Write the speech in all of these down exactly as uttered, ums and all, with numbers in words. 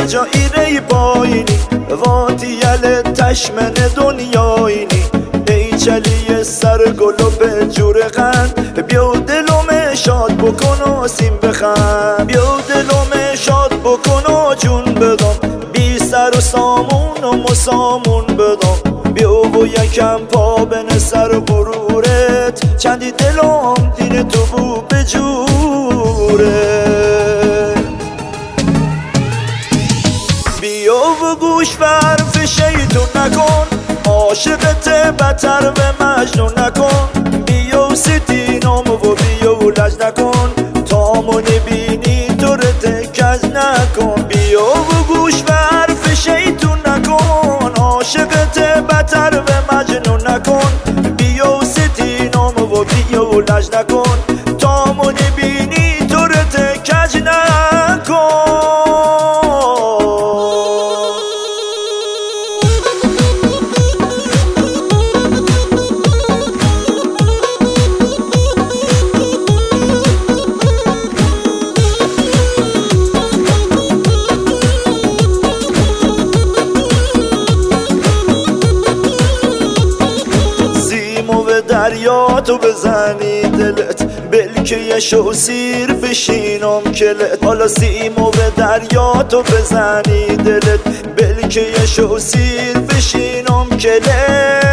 جایی ری پایینی واتی یل تشمن دنیایینی ای چلی سر گلو به جور قند بیا دلوم شاد بکن و سیم بخند بیا دلوم شاد بکن و جون بدم بی سر و سامون و مسامون بدم بیا و یکم پا بن سر غرورت چندی دلم دین تو بو به جوره بیا و گوش و حرف شیطون نکن عاشقت بتر و مجنون نکن بیا و ستینام و بیا و لج نکن تامو نبینی تو رت کج نکن بیا و گوش و حرف شیطون نکن عاشقت بتر و مجنون نکن بیا و ستینام و بیا و لج نکن تامو نبینی تو رت کج نکن دریا تو بزنی دلت بلکه یه شو سیر بشینم کلت حالا سیمو به دریا تو بزنی دلت بلکه یه شو سیر بشینم کلت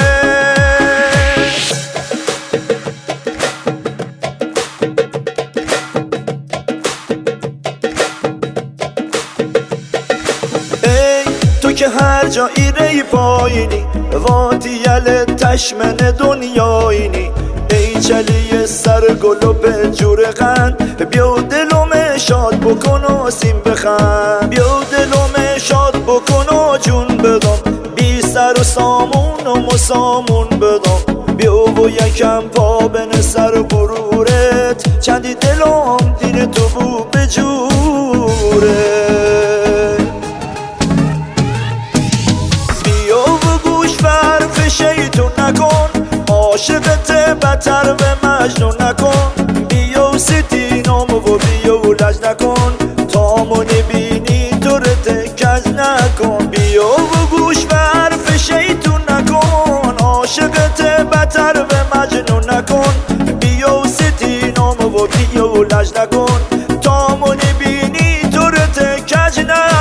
که هر جایی ری پایینی واتی یل تشمن دنیایینی ای چلی سر گلو به جور قند بیا دلوم شاد بکن و سیم بخند بیا دلوم شاد بکن و جون بدم بی سر و سامون و مسامون بدم بیا و یکم پا بن سر غرورت چندی دلم دین تو بو به جوره شیطون نکن عاشقت بتر و مجنون نکن بیا و ستینام و بیا و لج نکن تامو نبینی تو رت کج نکن بیا و گوش و حرف شیطون نکن عاشقت بتر و مجنون نکن بیا و ستینام و بیا و لج نکن تامو نبینی تو رت کج نکن